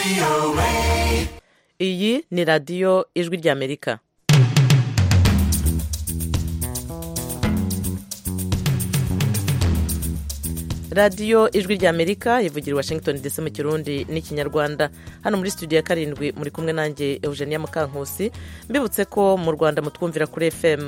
iyi ni radiyo ijwi ry'amerika. radiyo ijwi ry'amerika ivugira i Washington DC mu kirundi n'ikinyarwanda. hano muri studio ya karindwi muri kumwe nanjye Eugenia Mukankusi. mbibutse ko mu Rwanda mutwumvira kuri FM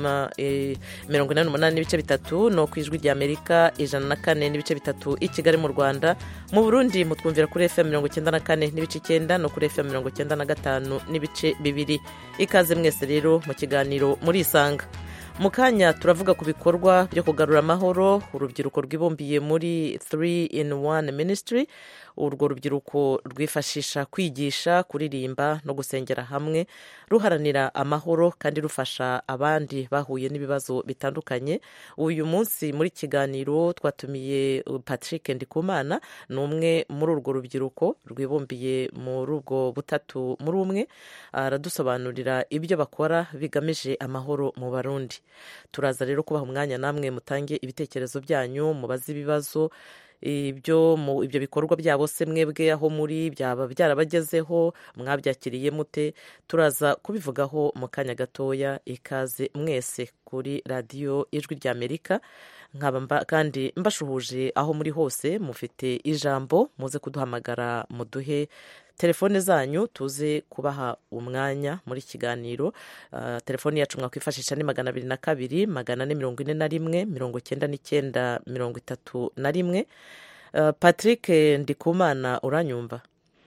88 n'ibice bitatu, no ku ijwi ry'Amerika 104 n'ibice bitatu i Kigali mu Rwanda. mu Burundi mutwumvira kuri FM 94 n'ibice 9 no kuri FM 95 n'ibice bibiri. ikaze mwese rero mu kiganiro muri Isanga. mu kanya turavuga ku bikorwa byo kugarura amahoro urubyiruko rwibumbiye muri 3-in-1 Ministry. urwo rubyiruko rwifashisha kwigisha, kuririmba no gusengera hamwe, ruharanira amahoro kandi rufasha abandi bahuye n'ibibazo bitandukanye. uyu munsi muri kiganiro twatumiye Patrick Ndikumana, ni umwe muri urwo rubyiruko rwibumbiye muri ubwo butatu muri umwe. aradusobanurira ibyo bakora bigamije amahoro mu Barundi. turaza rero kubaha umwanya namwe mutange ibitekerezo byanyu, mubaze ibibazo ibyo bikorwa byabo se mwebwe aho muri byaba byarabagezeho, mwabyakiriye mute. turaza kubivugaho mu kanya gatoya. ikaze mwese kuri radiyo ijwi ry'Amerika. nkaba kandi mbashuhuje aho muri hose, mufite ijambo, muze kuduhamagara muduhe telefone zanyu tuze kubaha umwanya muri kiganiro. telefone yacu mwakwifashisha ni 202 441 99 31. Patrick Ndikumana, uranyumva?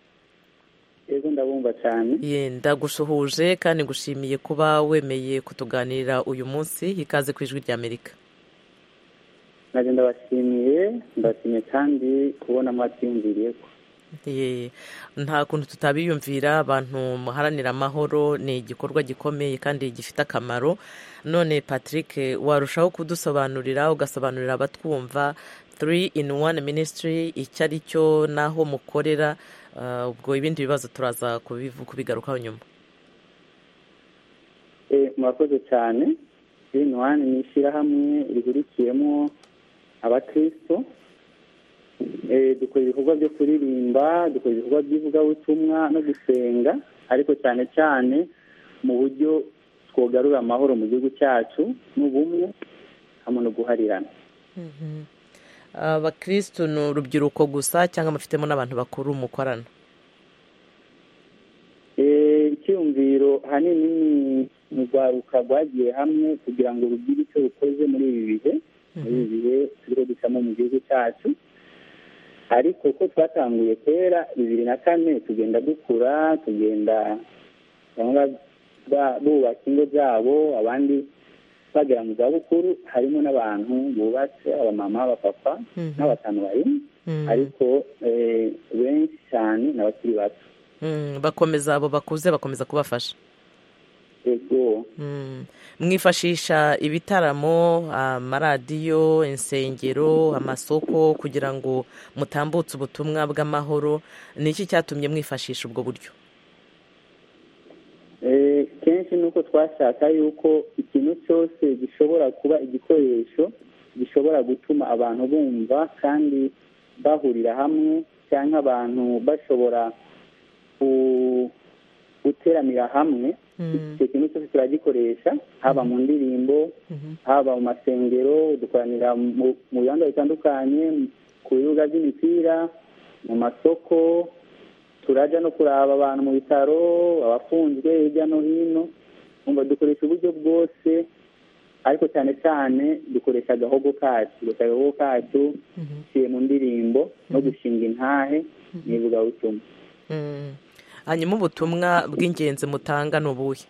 Yego ndabumva cyane. Ndagushuhuje kandi ngushimiye kuba wemeye kutuganirira uyu munsi. ikaze ku ijwi ry'Amerika. Naje ndabashimiye kandi kubona mwatiyumviriye ko nta kuntu tutabiyumvira. abantu muharanira amahoro ni igikorwa gikomeye kandi gifite akamaro. none Patrick, warushaho kudusobanurira ugasobanurira abatwumva 3-in-1 Ministry icyo ari cyo n'aho mukorera. ubwo ibindi bibazo turaza kubigarukaho nyuma. murakoze cyane. 3-in-1 ni ishyirahamwe rihurikiyemo abakristo. dukora ibikorwa byo kuririmba, dukora ibikorwa by'ivugabutumwa no gusenga, ariko cyane cyane mu buryo twogarura amahoro mu gihugu cyacu n'ubumwe hamwe no guharirana. abakristo ni urubyiruko gusa cyangwa mufitemo n'abantu bakuru mukorana? icyumviro hanini ni urwaruka rwagiye hamwe kugira ngo rugire icyo rukoze muri ibi bihe turiho ducamo mu gihugu cyacu. ariko ko twatanguye kera 2004 tugenda dukura, tugenda bubaka ingo zabo, abandi bagera mu zabukuru. harimo n'abantu bubatse, abamama, abapapa n'abatanu barimo. ariko benshi cyane n'abakiri bato. bakomeza abo bakuze bakomeza kubafasha. yego. mwifashisha ibitaramo, amaradiyo, insengero, amasoko kugira ngo mutambutse ubutumwa bw'amahoro. ni iki cyatumye mwifashisha ubwo buryo? kenshi nuko twashaka yuko ikintu cyose gishobora kuba igikoresho gishobora gutuma abantu bumva kandi bahurira hamwe, cyangwa abantu bashobora guteramira hamwe. icyo kintu cyose turagikoresha, haba mu ndirimbo, haba mu masengero, dukoranira mu bibanza bitandukanye, ku bibuga by'imipira, mu masoko, turajya no kuraba abantu mu bitaro, abafunzwe hirya no hino. dukoresha uburyo bwose, ariko cyane cyane dukoresha agahogo kacu ciye mu ndirimbo no gushinga intahe n'ivugabutumwa. hanyuma ubutumwa bw'ingenzi mutanga ni ubuhe?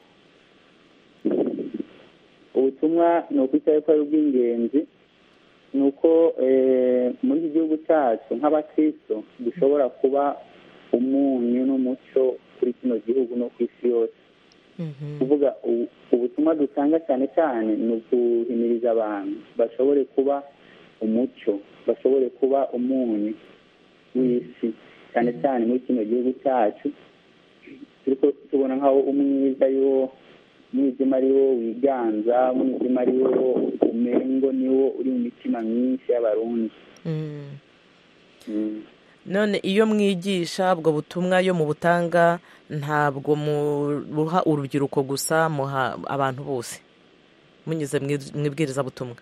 ubutumwa ni ukwitaye ko ari ubw'ingenzi. ni uko muri iki gihugu cyacu nk'abakristo dushobora kuba umunyu n'umuco kuri kino gihugu no ku isi yose. kuvuga ubutumwa dutanga cyane cyane ni uguhimiriza abantu bashobore kuba umucyo, bashobore kuba umunyu w'isi, cyane cyane muri kino gihugu cyacu. turiko tubona nk'aho umwijima ari wo wiganza, umwijima ari wo umengo ni wo uri mu mitima myinshi y'abarundi. none iyo mwigisha ubwo butumwa yo mu butanga ntabwo muha urubyiruko gusa, muha abantu bose munyuze mu ibwirizabutumwa?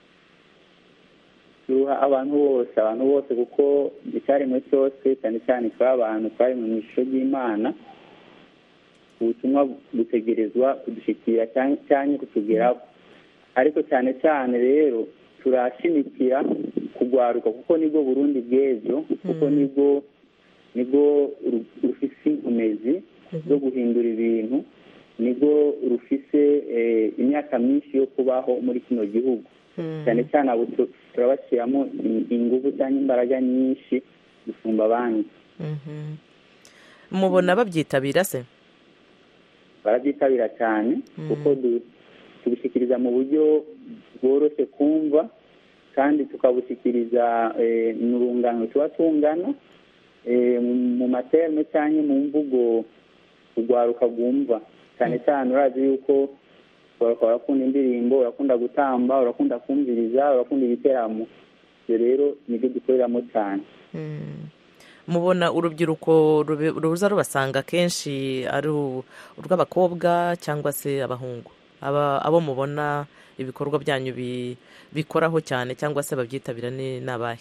duha abantu bose kuko icyaremwe cyose cyane cyane tw'abantu twari mu ishusho ry'Imana, ubutumwa butegerezwa kudushyikira cyane kutugeraho. Ariko cyane cyane rero turashimikira kugwaruka kuko nibwo Burundi bw'ejo, kuko nibwo rufise inkomezi zo guhindura ibintu, nibwo rufise imyaka myinshi yo kubaho muri kino gihugu. cyane cyane abo turabashyiramo ingufu cyangwa imbaraga nyinshi gusumba abandi. mubona babyitabira se? barabyitabira cyane kuko tubishyikiriza mu buryo bworoshye kumva, kandi tukabushyikiriza mu rungano tuba tungana, mu materme cyangwa mu mvugo urwaruka rwumva. cyane cyane urazi yuko urakunda indirimbo, urakunda gutamba, urakunda kumviriza, urakunda ibiteramo. ibyo rero nibyo dukoreramo cyane. mubona urubyiruko ruza rubasanga kenshi ari urw'abakobwa cyangwa se abahungu? abo mubona ibikorwa byanyu bikoraho cyane cyangwa se babyitabira ni abahe?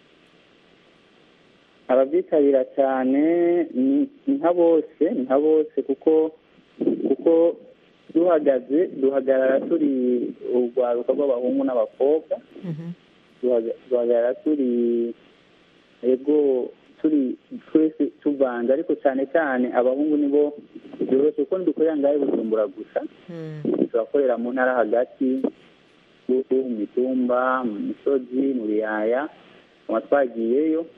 ababyitabira cyane ni nka bose kuko duhagarara turi urwaruka rw'abahungu n'abakobwa, duhagarara turi twese tuvanze, ariko cyane cyane abahungu nibo byoroshye kuko ntidukorera ngaho Bujumbura gusa, turakorera mu ntara hagati, mu mitumba, mu misozi, mu biyaya, twagiyeyo.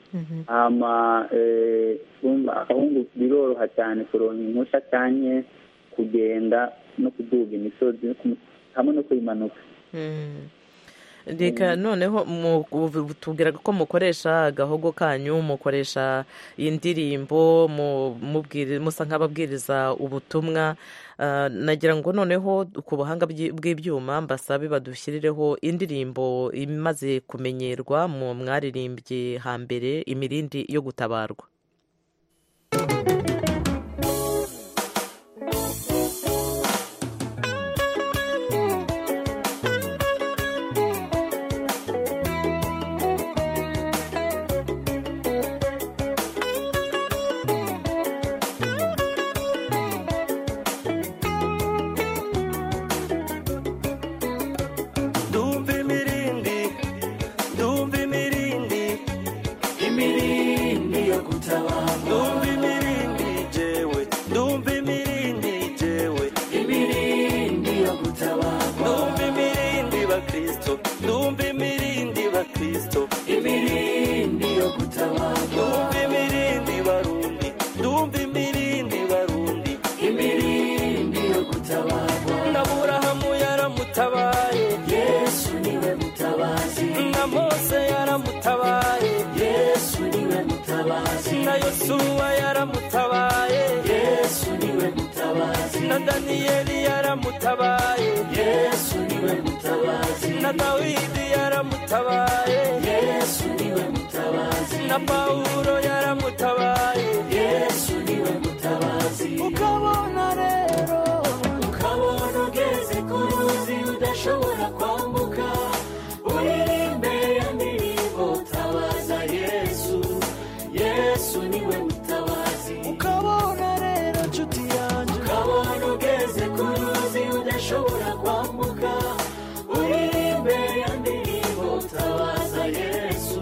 abahungu biroroha cyane kuronka impushya cyane kugenda no kuduga imisozi hamwe no kuyimanuka. reka noneho tubwira ko mukoresha agahogo kanyu, mukoresha indirimbo, musa nk'ababwiriza ubutumwa. nagira ngo noneho ku buhanga bw'ibyuma mbasabe badushyirireho indirimbo imaze kumenyerwa mu mwaririmbye hambere, imirindi yo gutabarwa. Daniyeli yaramutabaye, Yesu niwe mutabazi. Na Dawidi yaramutabaye, Yesu niwe mutabazi. Na Paulo yaramutabaye, Yesu niwe mutabazi. Ukabona rero, ukabona ugeze ku ruzi udashobora kwambuka, uririmbe ya ndirimbo tabaza Yesu, Yesu niwe mutabazi. Ukabona rero nshuti yanjye, ukabona ugeze ku ruzi udashobora kwambuka, uririmbe ya ndirimbo tabaza Yesu,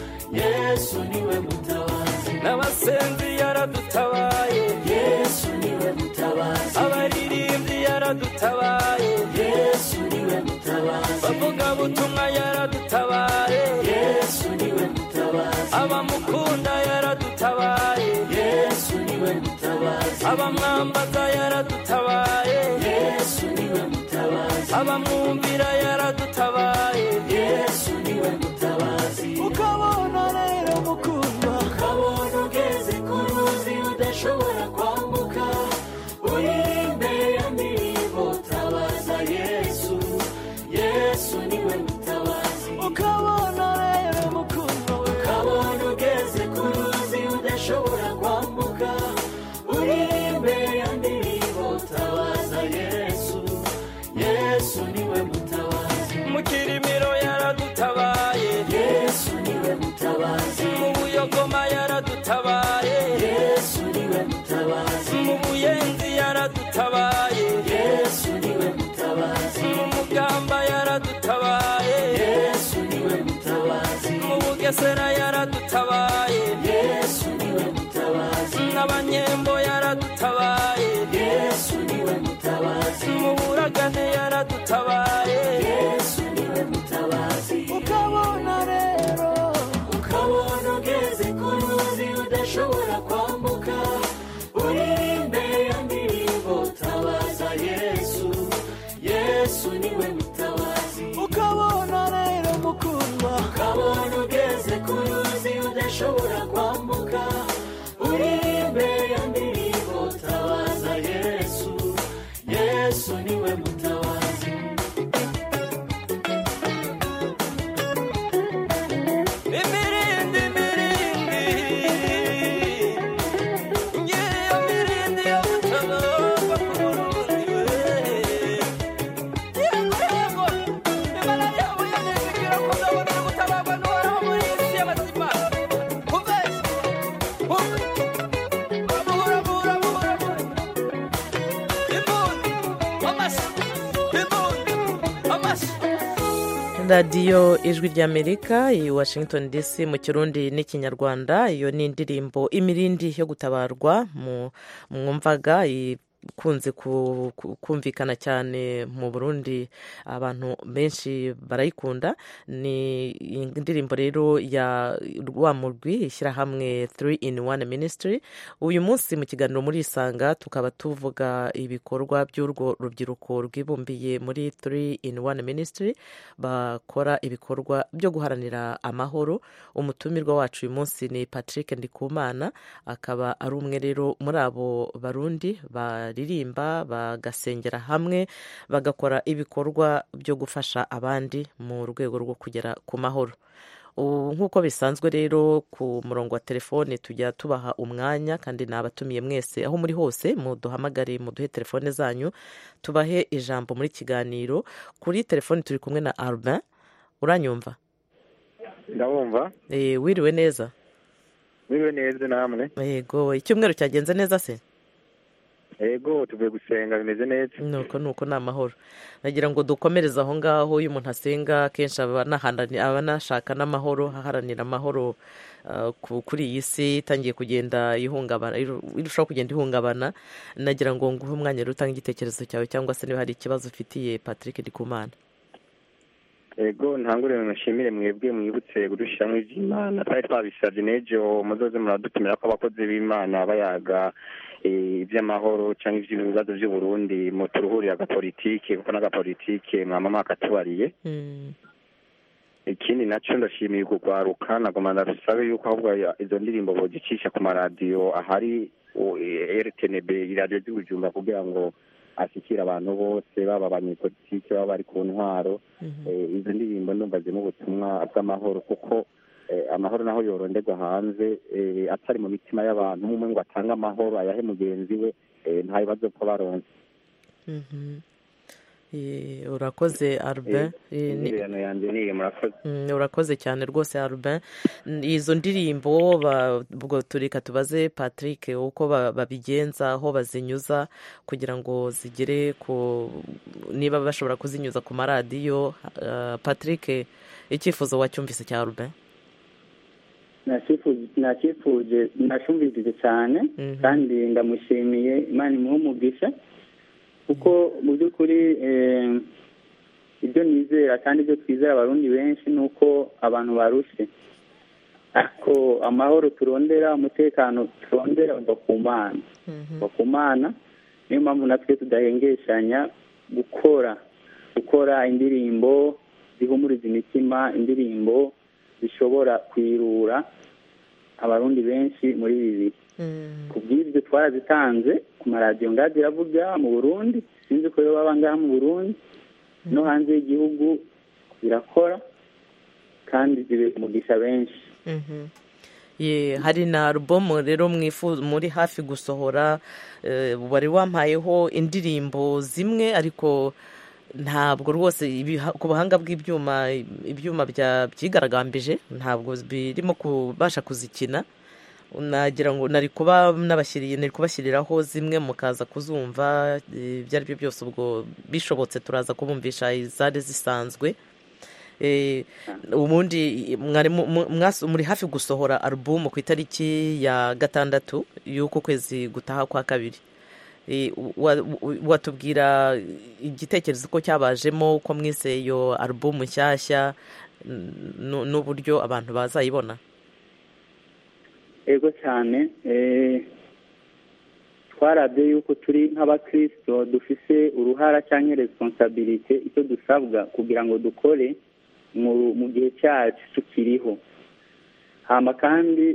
Yesu niwe mutabazi. N'abasenzi yaradutabaye, Yesu niwe mutabazi. Abaririmbyi yaradutabaye, Yesu niwe mutabazi. Bavuga butumwa yaradutabaye, Yesu niwe mutabazi. Abamukunda yaradutabaye, Yesu niwe mutabazi. Abamwambaza yaradutabaye, Yesu niwe mutabazi. Abamwumvira yaradutabaye, Yesu niwe mutabazi. Ukabona rero mukundwa, ukabona ugeze ku ruzi udashobora kwambuka, uririmbe ya ndirimbo tabaza Yesu, Yesu niwe mutabazi. Ukabona rero mukundwa, ukabona ugeze ku ruzi udashobora kwambuka uririmbe ya ndirimbo tabaza Yesu Yesu niwe mutabazi mu Kirimiro yaradutabaye Yesu niwe mutabazi mu Buyogoma yaradutabaye Yesu niwe mutabazi mu Buyenzi yaradutabaye Yesu niwe mutabazi mu Mugamba yaradutabaye Yesu niwe mutabazi mu Bugesera yaradutabaye Yesu niwe mutabazi n'Abanyembo yaradutabaye Yesu niwe mutabazi mu Buragane yaradutabaye Yesu niwe mutabazi ukabona rero ukabona ugeze ku ruzi udashobora kwambuka uririmbe ya ndirimbo tabaza Yesu Yesu niwe mutabazi ukabona rero mukundwa ukabona ugeze ku ruzi udashobora kwambuka uririmbe ya ndirimbo tabaza Yesu Yesu niwe mutabazi imirindi ngiyo mirindi yo gutabarwa ku Burundi yego imana yabo yanezekera ko zabona gutabarwa n'uhoraho muri isi y'abazima kuveza radiyo ijwi ry'Amerika i Washington DC mu Kirundi n'ikinyarwanda. Iyo ni indirimbo imirindi yo gutabarwa mwumvaga ikunze kumvikana cyane mu Burundi, abantu benshi barayikunda. Ni indirimbo rero ya Rwamurwi ishyirahamwe 3-in-1 Ministry. Uyu munsi mu kiganiro muri Isanga tukaba tuvuga ibikorwa by'urwo rubyiruko rwibumbiye muri 3-in-1 Ministry bakora ibikorwa byo guharanira amahoro. Umutumirwa wacu uyu munsi ni Patrick Ndikumana, akaba ari umwe rero muri abo Barundi baririmba bagasengera hamwe bagakora ibikorwa byo gufasha abandi mu rwego rwo kugera ku mahoro. Nk'uko bisanzwe rero ku murongo wa telefone tujya tubaha umwanya, kandi nabatumiye mwese aho muri hose muduhamagare muduhe telefone zanyu tubahe ijambo muri kiganiro. Kuri telefone turi kumwe na Albin. Uranyumva? Ndabumva. Wiriwe neza? Wiriwe neza namwe? Yego, icyumweru cyagenze neza se? Yego, tuvuye gusenga bimeze neza. Nuko ni amahoro. Nagira ngo dukomereze aho ngaho. Iyo umuntu asenga kenshi abanashaka n'amahoro, aharanira amahoro kuri iyi si itangiye kugenda ihungabana, irushaho kugenda ihungabana. Nagira ngo nguhe umwanya rero utange igitekerezo cyawe, cyangwa se niba hari ikibazo ufitiye Patrick Ndikumana. Yego, ntangure nashimire mwebwe mwibutse gudushyiramo iby'Imana. Twari twabisabye n'ejo muzoze muradutumira ko abakozi b'Imana bayaga iby'amahoro cyangwa iby'ibibazo by'u Burundi mu turuhuri agapolitike, kuko n'agapolitike mwama mwakatubariye. Ikindi nacyo ndashimiye kugwaruka, nagoma ndabisabe yuko ahubwo izo ndirimbo bogicisha ku maradiyo ahari RTNB, iradiyo ry'Ubujumbura, kugira ngo ashyikira abantu bose, baba abanyepolitike baba bari ku ntwaro. Izo ndirimbo ndumva zirimo ubutumwa bw'amahoro, kuko amahoro naho yoronderwa hanze atari mu mitima y'abantu, umwe ngo atange amahoro ayahe mugenzi we, nta bibazo ko baronse. Urakoze Albin. Urakoze cyane rwose Albin. Izo ndirimbo ubwo tureka tubaze Patrick uko babigenza, aho bazinyuza kugira ngo zigere niba bashobora kuzinyuza ku maradiyo. Patrick, icyifuzo wacyumvise cya Albin? nashumvise cyane kandi ndamushimiye, Imana imuhe umugisha, kuko mu by'ukuri ibyo nizera kandi ibyo twizera abarundi benshi ni uko abantu barushe, ariko amahoro turondera, umutekano turondera uva ku Mana. Niyo mpamvu natwe tudahengeshanya gukora indirimbo zihumuriza imitima, indirimbo zishobora kwirura abarundi benshi muri ibi bihe. Ku bw'ibyo twarazitanze ku maradiyo ngazi iravuga mu Burundi, sinzi ko baba ngaha mu Burundi no hanze y'igihugu birakora kandi zibera umugisha benshi. hari na alubumu rero muri hafi gusohora, wari wampayeho indirimbo zimwe ariko ntabwo rwose ku buhanga ibyuma byigaragambije ntabwo birimo kubasha kuzikina. nagira ngo nari kubashyiriraho zimwe mukaza kuzumva, ibyo ari byo byose ubwo bishobotse turaza kubumvisha izari zisanzwe. ubundi muri hafi gusohora alubumu ku itariki ya 6 y'uko kwezi gutaha kwa 2. watubwira igitekerezo ko cyabajemo uko mwise iyo alubumu nshyashya n'uburyo abantu bazayibona? ego cyane, twarabye yuko turi nk'abakristo dufise uruhara cyangwa responsabilite icyo dusabwa kugira ngo dukore mu gihe cyacu tukiriho. hama kandi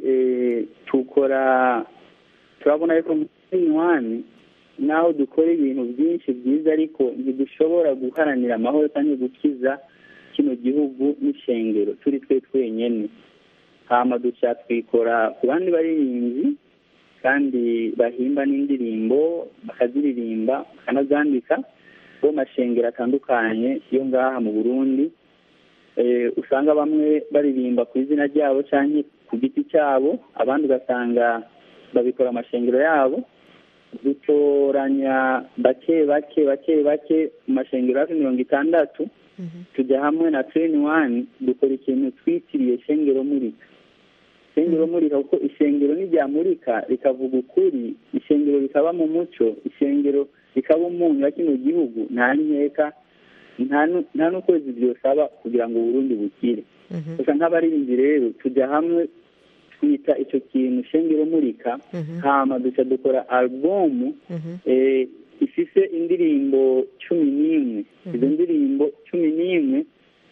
turabona yuko muri naho dukora ibintu byinshi byiza ariko ntidushobora guharanira amahoro cyangwa gukiza kino gihugu n'ishengero turi twenyine. hama dushya twikora ku bandi baririmbyi kandi bahimba n'indirimbo bakaziririmba bakanazandika bo mashengero atandukanye yo ngaha mu Burundi. usanga bamwe baririmba ku izina ryabo cyangwa ku giti cyabo, abandi ugasanga babikora amashengero yabo. dutoranya bake mu mashengero hafi 60, tujya hamwe na Train One dukora ikintu twitiriye shengero murika. ishengero murika kuko ishengero n'iryamurika rikavuga ukuri, ishengero rikaba mu muco, ishengero rikaba umunyu wa kino gihugu, nta nkeka nta n'ukwezi byosaba kugira ngo Burundi bukire. gusa nk'abaririmbyi rero tujya hamwe twita icyo kintu shengero murika. hama duca dukora alubumu ifise indirimbo 11. izo ndirimbo 11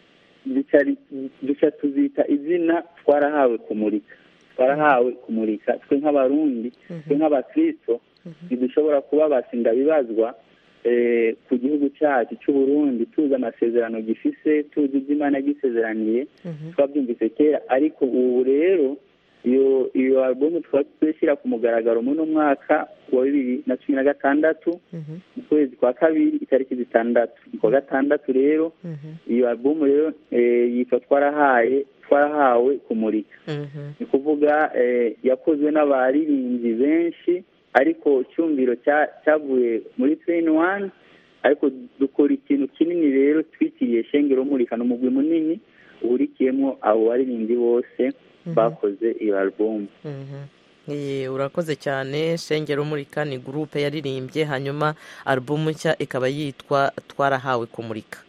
duca tuzita izina twarahawe kumurika. twe nk'abarundi, twe nk'abakristo ntidushobora kuba basinda bibazwa ku gihugu cyacu cy'u Burundi, tuzi amasezerano gifise, tuzi ibyo Imana gisezeraniye, twabyumvise kera. ariko ubu rero iyo alubumu twashyira ku mugaragaro muri mwaka wa 2016 mu kwezi kwa 2 itariki 6 kwa 6 rero iyo alubumu rero yitwa twarahawe kumurika. ni kuvuga yakozwe n'abaririmbyi benshi, ariko icyumviro cyavuye muri Train One, ariko dukora ikintu kinini rero twitiriye shengero murika n'umugwi munini uhurikiyemo abo baririmbyi bose bakoze iyo alubumu. urakoze cyane. shengero murika ni gurupe yaririmbye, hanyuma alubumu nshya ikaba yitwa twarahawe kumurika.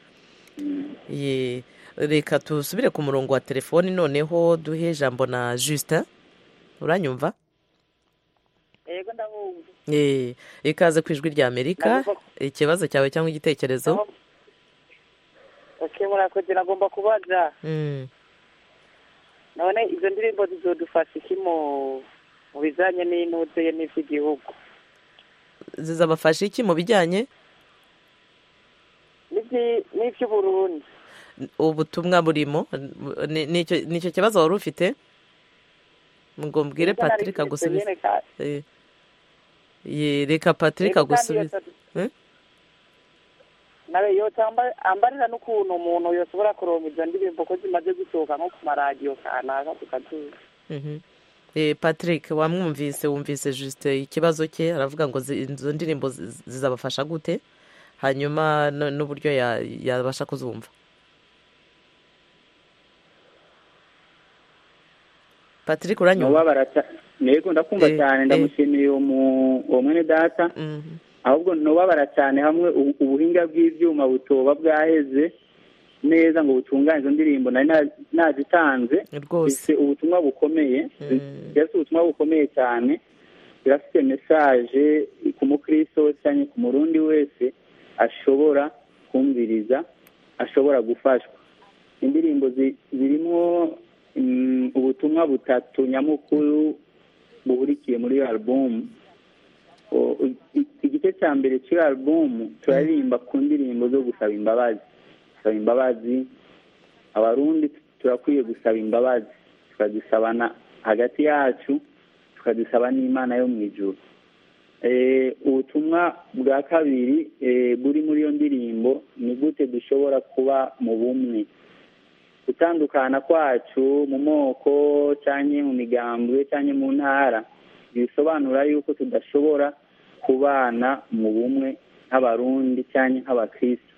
reka tusubire ku murongo wa telefoni noneho duhe ijambo na Justin. uranyumva? yego ndabumva. ikaze ku ijwi rya Amerika. ikibazo cyawe cyangwa igitekerezo? murakoze. nagomba kubaza none izo ndirimbo zizodufasha iki mu bijyanye n'intuze n'iby'igihugu? zizabafasha iki mu bijyanye n'iby'uburundi? ubutumwa burimo nicyo kibazo wari ufite? ngo mbwire Patrick agusubize. reka Patrick agusubize. nawe ambarira n'ukuntu umuntu yoshobora kuronka izo ndirimbo ko zimaze gusohoka nko ku maradiyo kanaka tukazuza. Patrick wumvise juste ikibazo cye, aravuga ngo izo ndirimbo zizabafasha gute, hanyuma n'uburyo yabasha kuzumva. Patrick uranyumva? Nego ndakumva cyane, ndamushimiye uwo mwene data. ahubwo ntubabara cyane hamwe ubuhinga bw'ibyuma butoba bwaheze neza ngo butunganye izo ndirimbo nari nazitanze. bifite ubutumwa bukomeye, ubutumwa bukomeye cyane, birafite mesaje ku mukristo wese cyangwa ku murundi wese ashobora kumviriza, ashobora gufashwa. indirimbo zirimo ubutumwa butatu nyamukuru buhurikiye muri iyo alubumu. igice cya mbere cy'iyo alubumu turaririmba ku ndirimbo zo gusaba imbabazi. abarundi turakwiye gusaba imbabazi, tukazisabana hagati yacu tukadusaba n'imana yo mu ijuru. Ubutumwa bwa kabiri buri muri iyo ndirimbo ni gute dushobora kuba mu bumwe, gutandukana kwacu mu moko cyangwa mu migambwe cyangwa mu ntara bisobanura yuko tudashobora kubana mu bumwe nk'abarundi cyangwa nk'abakristo.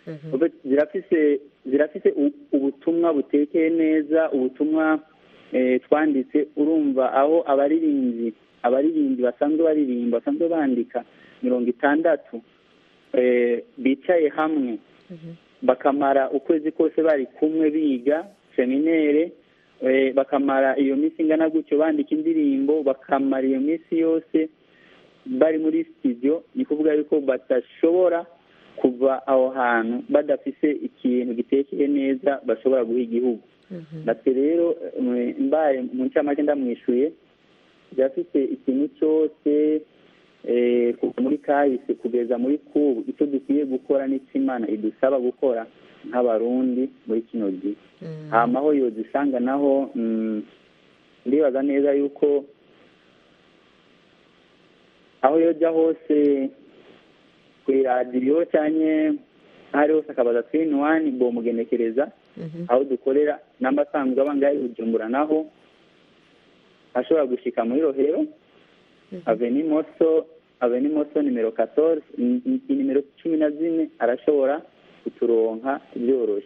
zirafise ubutumwa butekeye neza, ubutumwa twanditse. Urumva aho abaririmbyi basanzwe baririmba, basanzwe bandika 60 bicaye hamwe bakamara ukwezi kose bari kumwe biga seminere, bakamara iyo minsi ingana gutyo bandika indirimbo, bakamara iyo minsi yose bari muri studio. Ni kuvuga yuko batashobora kuva aho hantu badafise ikintu gitekeye neza bashobora guha igihugu. natwe rero mbaye mu ncamake ndamwishuye byafise ikintu cyose kuva muri kahise kugeza muri kubu icyo dukwiye gukora n'ikimana idusaba gukora nk'abarundi muri kino gihe. hama aho yozisanga naho ndibaza neza yuko aho yoja hose kw'iradiyo cyane ahari hose akabaza twin one bomugenekereza aho dukorera n'amasanzwe abangaye Bujumbura naho ashobora gushika muri Rohero Avenue Moso nimero 14 nimero 14 arashobora kuturonka byoroshye.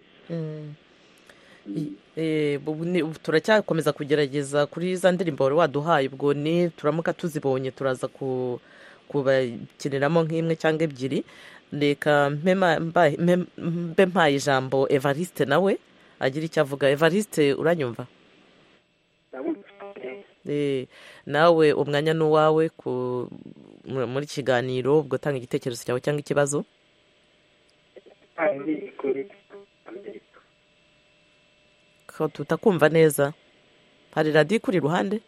turacyakomeza kugerageza kuri za ndirimbo wari waduhaye, ubwo ni turamuka tuzibonye turaza kubakiniramo nk'imwe cyangwa ebyiri. Reka mbe mpaye ijambo Evariste nawe agira icyo avuga. Evariste uranyumva? Nawe umwanya n'uwawe muri kiganiro, ubwo tanga igitekerezo cyawe cyangwa ikibazo. Ko tutakumva neza, hari radiyo kuri iruhande?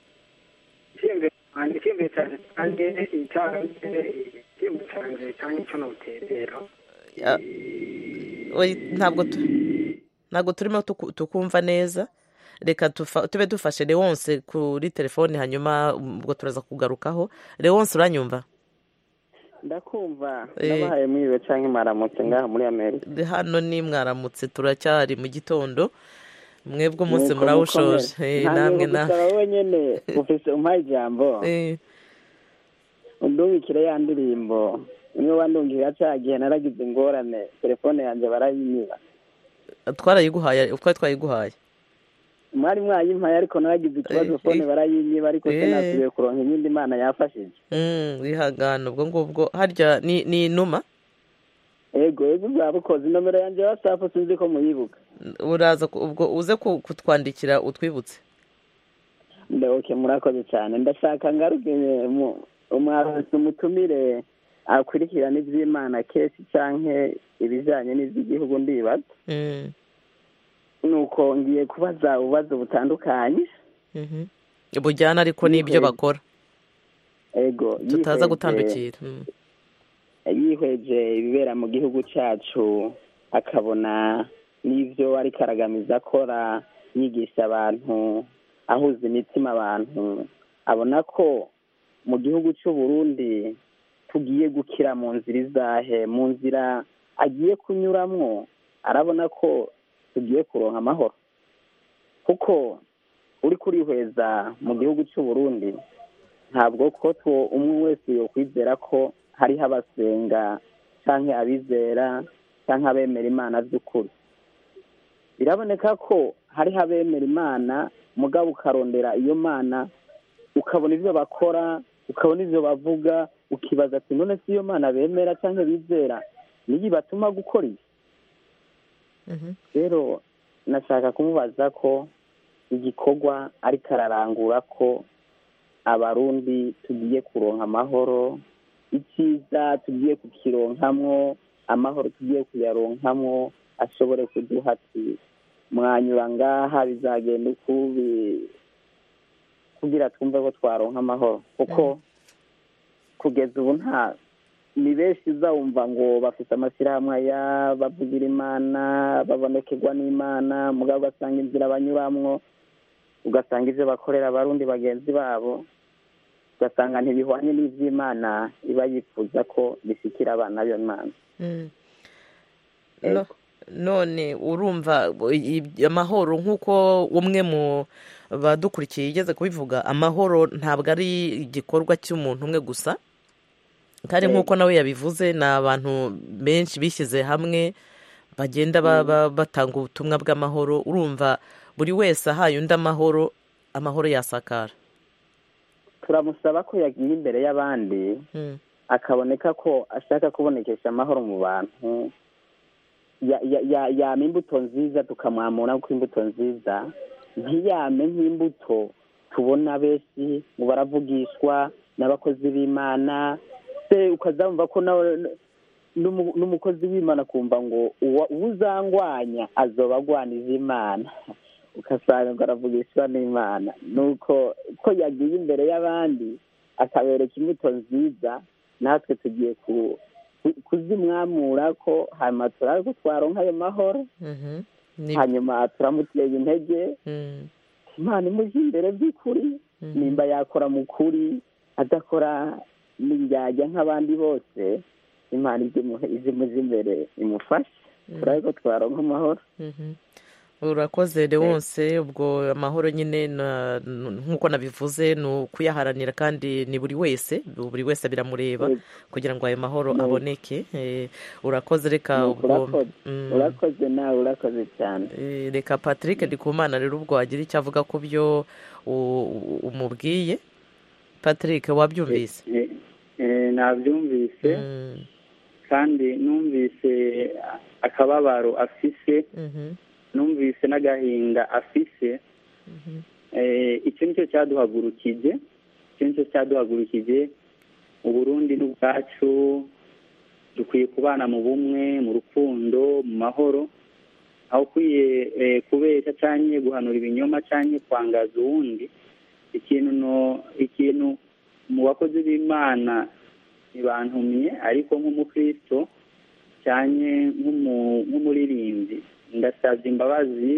Ntabwo turimo tukumva neza. Reka tube dufashe Leonce kuri telefone, hanyuma ubwo turaza kugarukaho. Leonce uranyumva? Ndakumva. Nabahaye mwiwe canke mwaramutse ngaha muri Amerika? Hano ni mwaramutse, turacyari mu gitondo, mwebwe umunsi murawushoje. Namwe na wowe nyene ufise umpaye ijambo. Undungikire ya ndirimbo niyo wandungikira cyagihe naragize ingorane telefone yanjye barayinyiba. Twayiguhaye mwari mwayimpaye, ariko naragize ikibazo fone barayinyiba, ariko sinasubiye kuronka ibindi Imana yafashije. Wihangana ubwo ngubwo. Harya ni Numa? Ego bwabukoze. Nomero yanjye ya WhatsApp sinzi ko muyibuka. Uraza ubwo uze kutwandikira utwibutse. Okay, murakoze cyane. Ndashaka ngaruke umwaronse umutumire akurikirana iby'Imana kesi canke ibijanye n'iby'igihugu ndibaza. Nuko ngiye kubaza ububazo butandukanye bujyana ariko n'ibyo bakora. Ego tutaza gutandukira. Yihweje ibibera mu gihugu cyacu, akabona n'ibyo ari karagamiza akora, yigisha abantu, ahuza imitima abantu, abona ko mu gihugu cy'u Burundi tugiye gukira mu nzira izahe, mu nzira agiye kunyuramwo arabona ko tugiye kuronka amahoro. Kuko uri kurihweza mu gihugu cy'u Burundi, ntabwo ko umwe wese yokwizera ko hariho abasenga cyangwa abizera cyangwa abemera Imana by'ukuri. Biraboneka ko hariho abemera Imana mugabo ukarondera iyo Mana, ukabona ibyo bakora, ukabona ibyo bavuga, ukibaza ati none si iyo Mana bemera cyangwa bizera niyi batuma gukora ibi. Rero nashaka kumubaza ko igikorwa ariko ararangura ko abarundi tugiye kuronka amahoro, icyiza tugiye kukironkamwo, amahoro tugiye kuyaronkamwo, ashobore kuduha ati mwanyura ngaha bizagenda ukubi kugira twumve ko twaronka amahoro. Kuko kugeza ubu ni benshi uzawumva ngo bafite amashyirahamwe bavugira Imana, babonekerwa n'Imana, mugabo ugasanga inzira banyuramwo ugasanga ibyo bakorera abarundi bagenzi babo ugasanga ntibihwanye n'iby'Imana iba yifuza ko bishyikira abana b'Imana. none urumva amahoro nk'uko umwe mu badukurikiye yigeze kubivuga, amahoro ntabwo ari igikorwa cy'umuntu umwe gusa, kandi nk'uko nawe yabivuze ni abantu benshi bishyize hamwe bagenda batanga ubutumwa bw'amahoro. Urumva buri wese ahaye undi amahoro, amahoro yasakara. turamusaba ko yagiye imbere y'abandi akaboneka ko ashaka kubonekesha amahoro mu bantu, yama imbuto nziza tukamwamura ko imbuto nziza, ntiyame nk'imbuto tubona benshi ngo baravugishwa n'abakozi b'Imana, se ukazamva ko n'umukozi w'Imana kumva ngo uzangwanya azoba agwanije Imana, ugasanga ngo aravugishwa n'Imana. Nuko ko yagiye imbere y'abandi akabereka imbuto nziza, natwe tugiye kuzimwamura ko hanyuma turabe ko twaronka ayo mahoro, hanyuma turamuteye intege, Imana imuje imbere by'ukuri, nimba yakora mu kuri adakora n'indyarya nk'abandi bose, Imana izimuje imbere imufashe turabe ko twaronka amahoro. Urakoze Leonce. Ubwo amahoro nyine nk'uko nabivuze ni ukuyaharanira, kandi ni buri wese biramureba kugira ngo ayo mahoro aboneke. Urakoze. Reka urakoze nawe, urakoze cyane. Reka Patrick Ndikumana rero ubwo wagira icyo avuga ku byo umubwiye. Patrick, wabyumvise? nabyumvise kandi numvise akababaro afise, numvise n'agahinda afise. Icyo nicyo cyaduhagurukije Uburundi n'ubwacu, dukwiye kubana mu bumwe, mu rukundo, mu mahoro, aho ukwiye kubeshya cyangwa guhanura ibinyoma cyangwa kwangaza uwundi. Ikintu mu bakozi b'Imana ntibantumye, ariko nk'umukristo cyangwa nk'umuririmbyi ndasabye imbabazi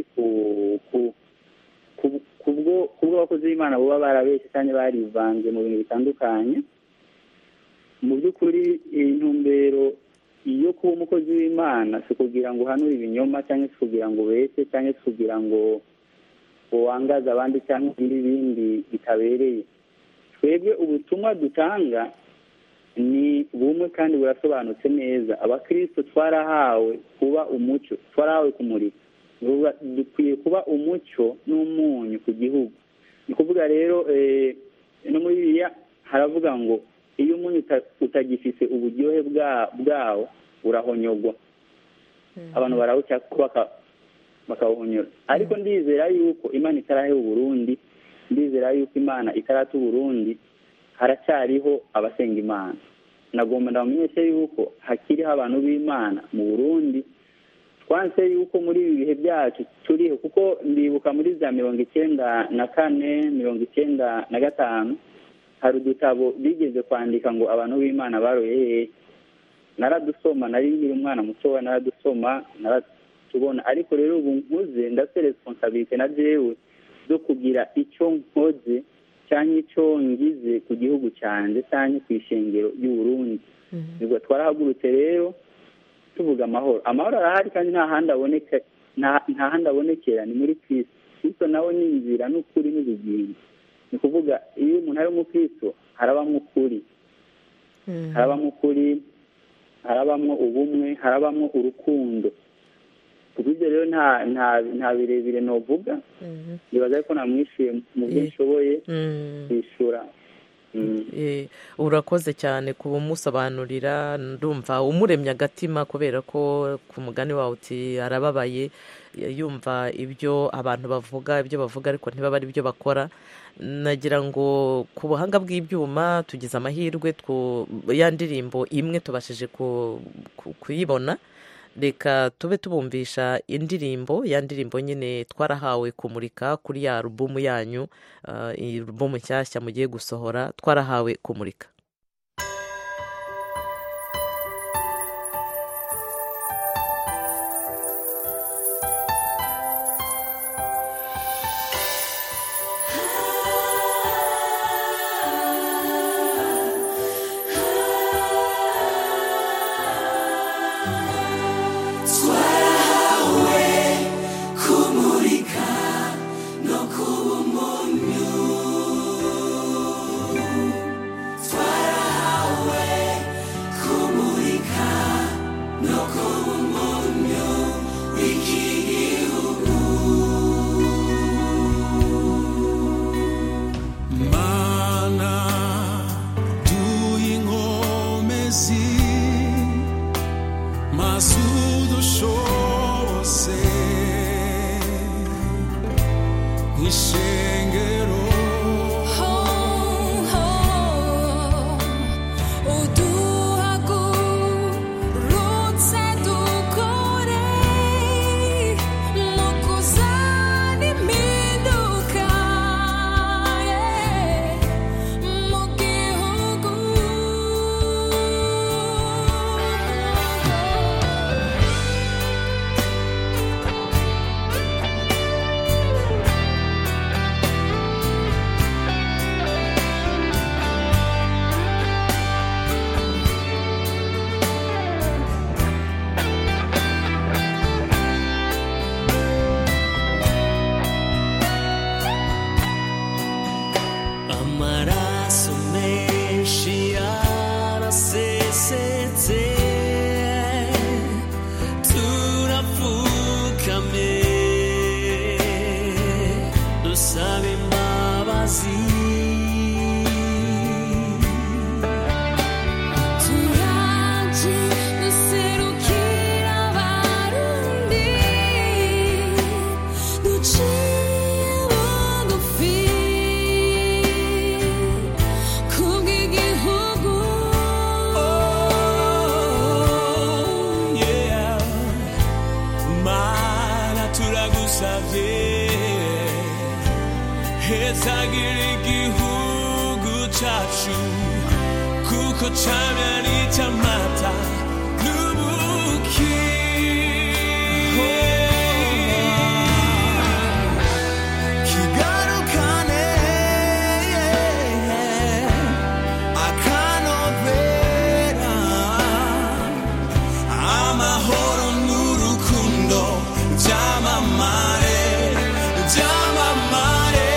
kubwo abakozi b'Imana baba barabeshye cyangwa barivanze mu bintu bitandukanye. Mu by'ukuri intumbero iyo kuba umukozi w'Imana si kugira ngo uhanure ibinyoma, cyangwa si kugira ngo ubeshye, cyangwa si kugira ngo wangaze abandi cyangwa ibindi bitabereye. Twebwe ubutumwa dutanga ni bumwe kandi burasobanutse neza. Abakristo twarahawe kuba umucyo, twarahawe kumurika, dukwiye kuba umucyo n'umunyu ku gihugu. Ni kuvuga rero no muri Bibiliya haravuga ngo iyo umunyu utagifise uburyohe bwawo urahonyogwa, abantu barawuca bakawuhonyora. Ariko ndizera yuko Imana itaraheba Uburundi, ndizera yuko Imana itarata Uburundi, haracyariho abasenga Imana. Nagomba ndabamenyeshe yuko hakiriho abantu b'Imana mu Burundi. Twanse yuko muri ibi bihe byacu turiho, kuko ndibuka muri za 1994 1995 hari udutabo bigeze kwandika ngo abantu b'Imana baroye. Naradusoma, nari nkiri umwana mutoya, naradusoma naratubona. Ariko rero ubu nkuze ndafite responsabilité na jewe zo kugira icyo nkoze cyangwa icyo ngize ku gihugu cyanjye cyangwa ku ishengero y'Uburundi. Nibwo twarahagurutse rero tuvuga amahoro. Amahoro arahari kandi nta handi abonekera, ni muri Kristo. Kristo nawe ni inzira n'ukuri n'ubugingo. Ni kuvuga iyo umuntu ari umukristo harabamo ukuri, harabamo ubumwe, harabamo urukundo. Kubyo rero nta birebire novuga. Nibaza ko namwishuye mu byo nshoboye kwishura. Urakoze cyane kuba umusobanurira. Ndumva umuremye agatima, kubera ko ku mugani wawe uti arababaye yumva ibyo abantu bavuga ariko ntibaba ari byo bakora. Nagira ngo ku buhanga bw'ibyuma tugize amahirwe ya ndirimbo imwe tubashije kuyibona. Reka tube tubumvisha ya ndirimbo nyine twarahawe kumurika kuri ya alubumu yanyu, alubumu nshyashya mugiye gusohora, twarahawe kumurika. amazi mazudushobose ishengero kuko chamani chamata nubuki kigarukane akanovera amahoro n'urukundo byamamare byamamare.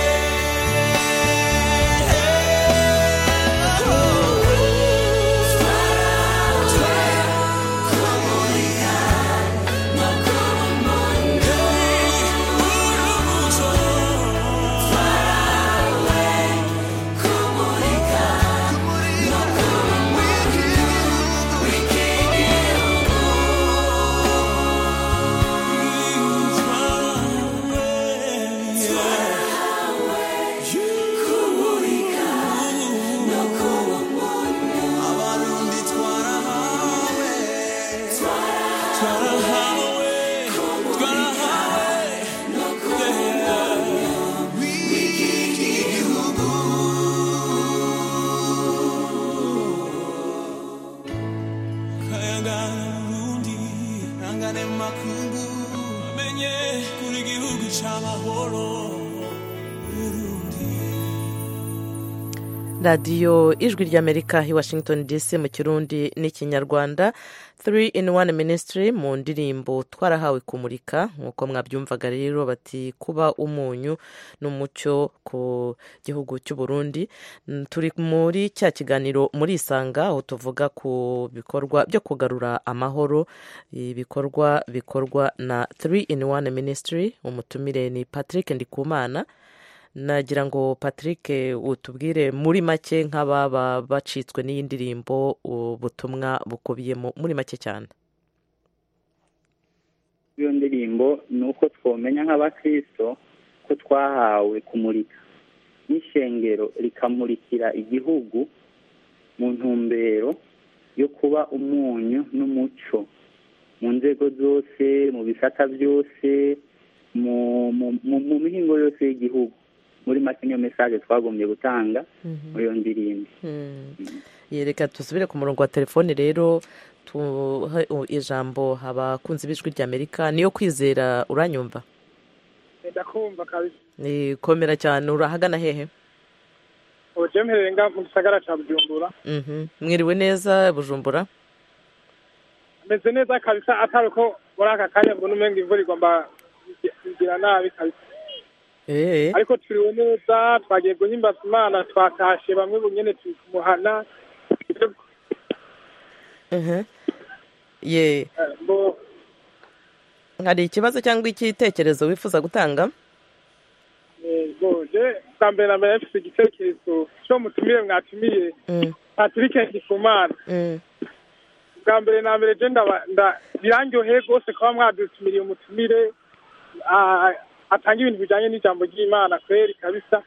radiyo ijwi ry'amerika i Washington DC mu kirundi n'ikinyarwanda 3-in-1 Ministry mu ndirimbo twarahawe kumurika nk'uko mwabyumvaga rero bati kuba umunyu n'umucyo ku gihugu cy'u Burundi. Turi muri cya kiganiro muri Isanga aho tuvuga ku bikorwa byo kugarura amahoro, ibikorwa bikorwa na 3-in-1 Ministry. Umutumire ni Patrick Ndikumana. Nagira ngo Patrick utubwire muri make nk'ababa bacitswe n'iyi ndirimbo ubutumwa bukubiyemo muri make cyane. Iyo ndirimbo ni uko twomenya nk'abakristo ko twahawe kumurika n'ishengero rikamurikira igihugu mu ntumbero yo kuba umunyu n'umuco mu nzego zose, mu bisata byose, mu mihingo yose y'igihugu. Muri make niyo message twagombye gutanga muri iyo ndirimbo. Yereka tusubire ku murongo wa telefone rero ijambo abakunzi b'ijwi ry'Amerika. Niyo Kwizera, uranyumva? Ndakumva kabisa. Komera cyane, urahagana hehe? Ojemherere nga mu gisagara ca Bujumbura. Mwiriwe neza Bujumbura? Meze neza kabisa, ataruko muri aka kanya ngo numenga imvura igomba kugira nabi kabisa. Ariko turiwe neza, twagiye guhimbaza Imana, twatashe bamwe bunyene tumuhana. Hari ikibazo cyangwa igitekerezo wifuza gutanga? Boje tambere na mfise igitekerezo cyo mutumire mwatumiye Patrick Ndikumana. bwa mbere na mbere je birandyoheye rwose kuba mwadutumiriye umutumire atanga ibintu bijanye n'ijambo ry'Imana kweri kabisa.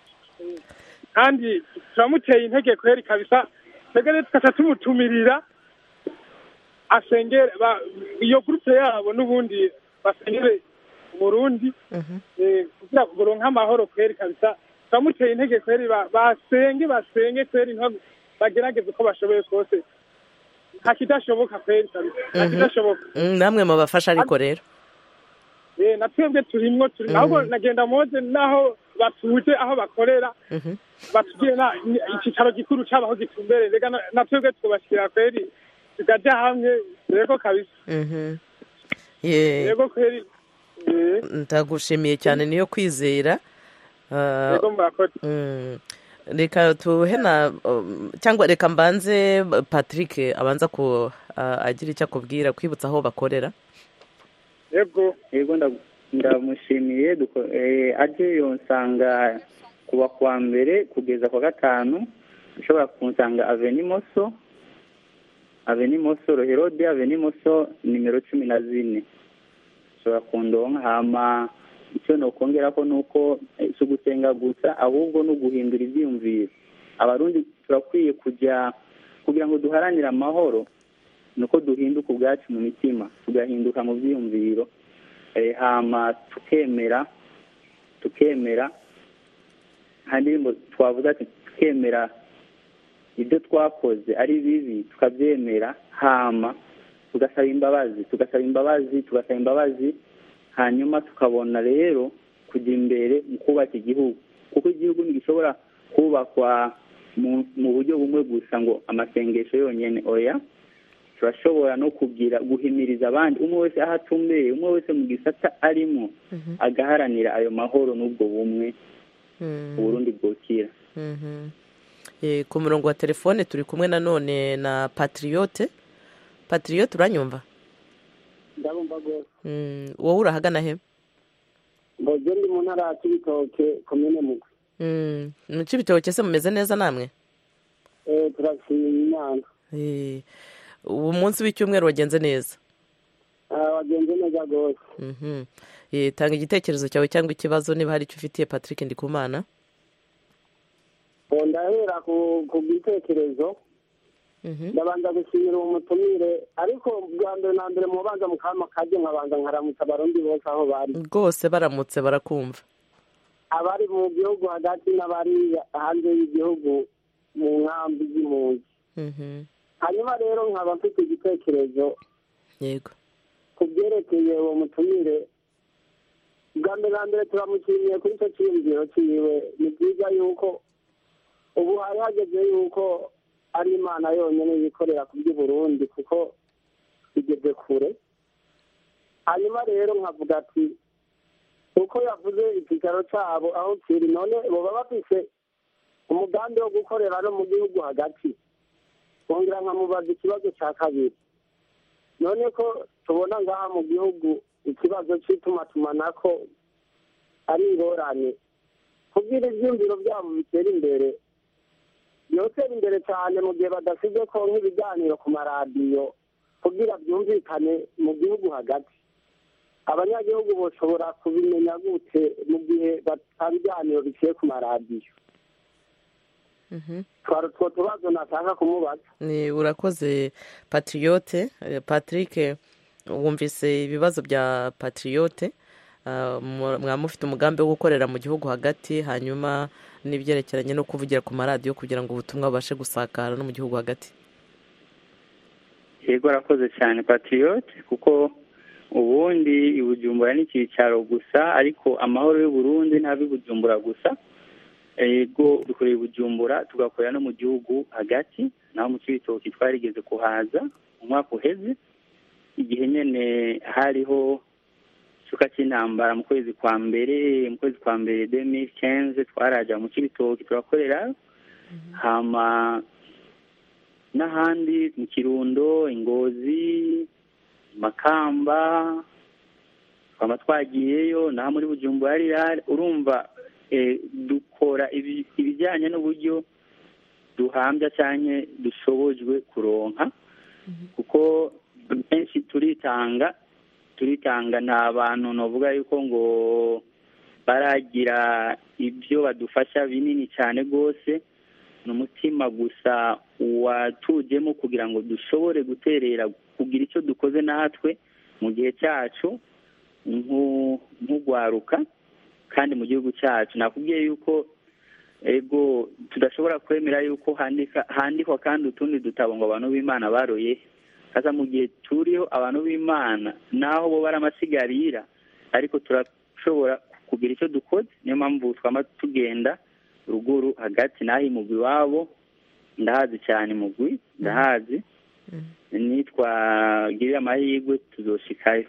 Kandi turamuteye intege kweri kabisa, twegere tukaca tumutumirira asengere iyo groupe yabo n'ubundi basengere Burundi kugira kuronka amahoro kweri kabisa. Turamuteye intege kweri basenge kweri bagerageze uko bashoboye kose. Hakidashoboka kweri kabisa, hakidashoboka. Namwe mubafasha ariko rero. Natwebwe turimwo ahubwo nagenda moze naho batuje aho bakorera batugiye icyicaro gikuru cyabaho gitumbere rega natwebwe twubashira kweri tukaja hamwe reko kabisa. Yego kweri. Ndagushimiye cyane niyo kwizera. Yego murakoze. Reka tuhena cyangwa reka mbanze Patrick abanza ko agira icyo akubwira kwibutsa aho bakorera. Yego ndamushimiye aje yonsanga kuba kwa mbere kugeza kwa gatanu ushobora kunsanga Avenue Moso Roherode Avenue Moso nimero 14 ushobora kundonka hama icyo nokongera ko nuko cyo gusenga gusa ahubwo no guhindura ibyumviro. Abarundi turakwiye kujya kugira ngo duharanire amahoro nuko duhinduka ubwacu mu mitima tugahinduka mu byiyumviro hama tukemera handi twavuga ati tukemera ibyo twakoze ari bibi tukabyemera hama tugasaba imbabazi hanyuma tukabona rero kujya imbere mu kubaka igihugu kuko igihugu ntigishobora kubakwa mu buryo bumwe gusa ngo amasengesho yonyine oya. Turashobora no guhimiriza abandi umwe wese aho atumbeye umwe wese mu gisata arimo agaharanira ayo mahoro n'ubwo bumwe Burundi bwokira. Ku murongo wa telefone turi kumwe nanone na Patriote uranyumva? Ndabumva gose. Wowe urahagana he? Mboje ndi mu ntara ya Cibitoke komine Mugwi. Mu Cibitoke se mumeze neza namwe? Turashima Imana. Ubu munsi w'icyumweru wagenze neza? Wagenze neza gose. Tanga igitekerezo cyawe cyangwa ikibazo niba hari icyo ufitiye Patrick Ndikumana. Ndahera ku gitekerezo. Ndabanza gushimira umutumire ariko bwa mbere na mbere mubanza mukama kaje nkabanza nkaramutsa abarundi bose aho bari. Rwose baramutse barakumva. Abari mu gihugu hagati n'abari hanze y'igihugu mu nkambi z'impunzi. Hanyuma rero nkaba mfite igitekerezo. Yego. Kubyerekeye uwo mutumire bwa mbere na mbere turamushimiye kuri icyo cyiyumviro cyiwe. Ni byiza yuko ubu hari hageze yuko ari Imana yonyine yikorera ku by'Uburundi kuko igeze kure. Hanyuma rero nkavuga ati uko yavuze icyicaro cyabo aho kiri none baba bafise umugambi wo gukorera no mu gihugu hagati. Kongera nkamubaza ikibazo cya kabiri. None ko tubona ngaha mu gihugu ikibazo cy'itumatumanaho ari ingorane kugira ibyumviro byabo bitera imbere yotera imbere cyane mu gihe badasize ko nk'ibiganiro ku maradiyo kugira byumvikane mu gihugu hagati. Abanyagihugu bashobora kubimenya gute mu gihe batabiganiro biciye ku maradiyo? Twari utwo tubazo nashaka kumubaza. Urakoze Patriote. Patrick wumvise ibibazo bya Patriote. Mwamufite umugambi wo gukorera mu gihugu hagati hanyuma n'ibyerekeranye no kuvugira ku maradiyo kugira ngo ubutumwa babashe gusakara no mu gihugu hagati. Yego arakoze cyane Patriote kuko ubundi ibujumbura n'icyicaro gusa ariko amahoro y'u Burundi ntabibujumbura gusa. Yego dukoreye ibujumbura tugakorera no mu gihugu hagati naho mu Cibitoke twarigeze kuhaza umwaka uheze igihe nyene hariho suka cy'intambara mu kwezi kwa mbere 2015 twaraja mu Cibitoke turakorera hama n'ahandi mu Kirundo Ingozi Makamba twama twagiyeyo naho muri Bujumbura ari urumva dukora ibijyanye n'uburyo duhambya cyane dushobojwe kuronka kuko benshi turitanga nta bantu novuga yuko ngo baragira ibyo badufasha binini cyane rwose, ni umutima gusa watujemo kugira ngo dushobore guterera kugira icyo dukoze natwe mu gihe cyacu nk'ugwaruka kandi mu gihugu cyacu. Nakubwiye yuko ego tudashobora kwemera yuko handikwa kandi utundi dutabo ngo abantu b'Imana baroye, kaza mu gihe turiho abantu b'Imana naho bo baramasigarira, ariko turashobora kugira icyo dukoze. Niyo mpamvu twama tugenda ruguru hagati naho imugwi wabo, ndahazi cyane mugwi, ndahazi nitwagirira amahirwe tuzoshikayo.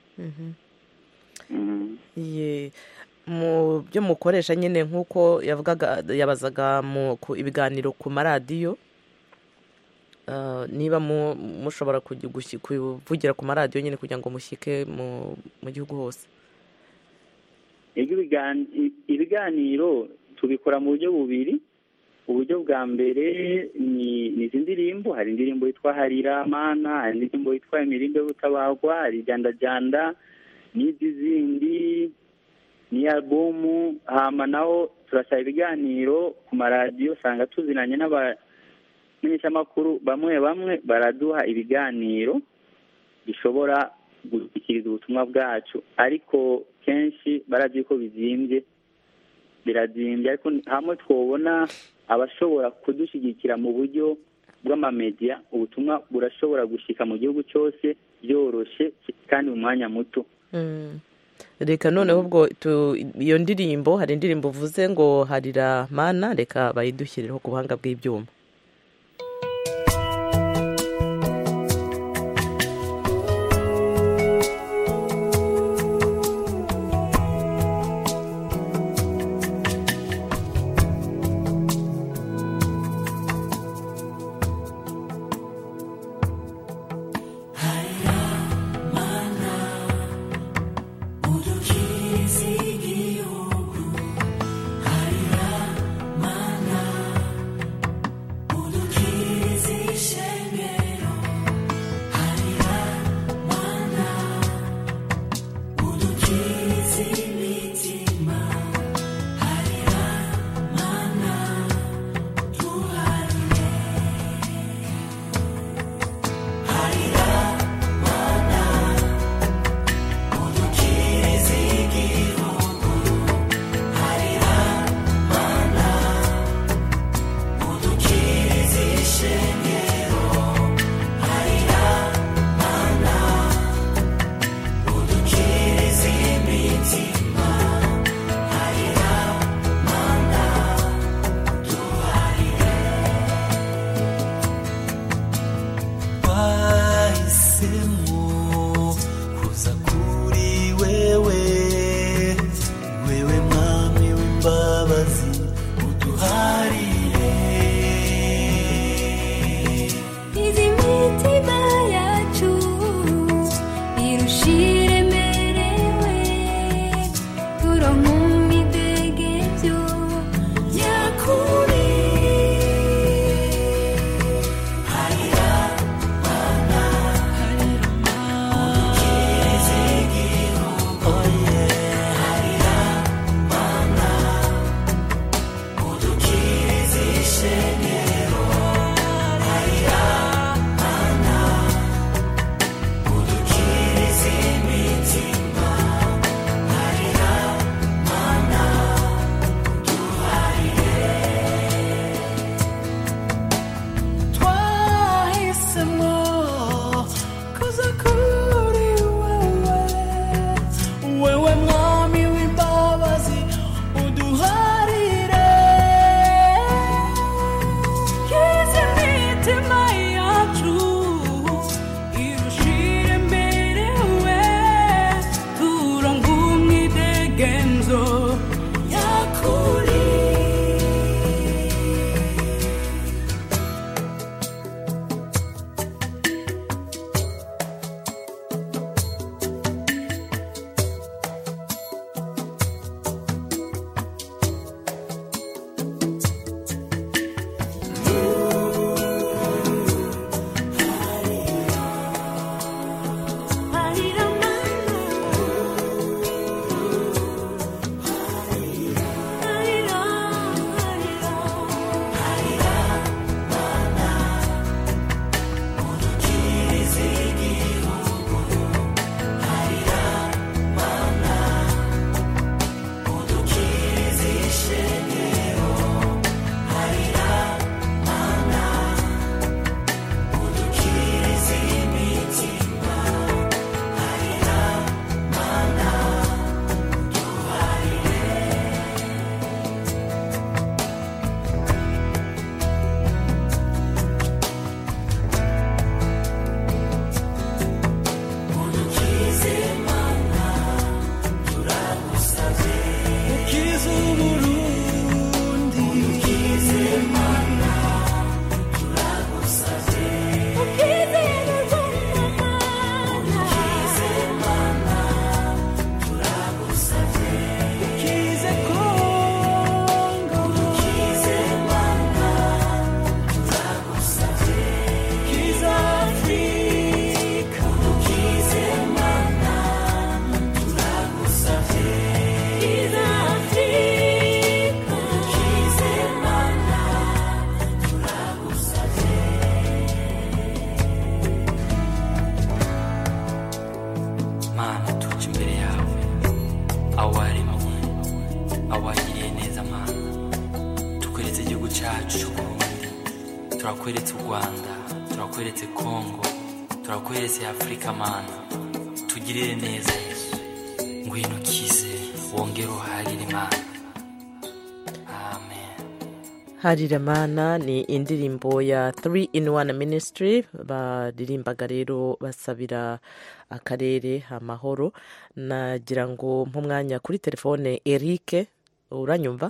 mu byo mukoresha nyine nk'uko yabazaga mu ibiganiro ku maradiyo, niba mushobora kuvugira ku maradiyo nyine kugira ngo mushyike mu gihugu hose. Ibiganiro tubikora mu buryo bubiri. Uburyo bwa mbere ni izi ndirimbo, hari indirimbo yitwa Harira Mana, hari indirimbo yitwa Imirinde y'Ubutabagwa, hari Jandajanda n'izi zindi, ni albumu. Hama naho turasaba ibiganiro ku maradiyo, usanga tuzinanye n'abamenyeshamakuru bamwe baraduha ibiganiro bishobora gushyikiriza ubutumwa bwacu, ariko kenshi barazi ko birazimbye, ariko hamwe twabona abashobora kudushyigikira mu buryo bw'amamediya, ubutumwa burashobora gushyika mu gihugu cyose byoroshye kandi mu mwanya muto. Reka noneho ubwo iyo ndirimbo, hari indirimbo uvuze ngo Harira Mana, reka bayidushyirireho ku buhanga bw'ibyuma. turakweretse u Rwanda, turakweretse Kongo, turakweretse Afrika mana, tugirire neza Yesu, ngwino kize wongere uharire Imana. harire mana ni indirimbo ya 3-in-1 Ministry baririmbaga rero basabira akarere amahoro. Nagira ngo mwanya kuri telefone Eric, uranyumva?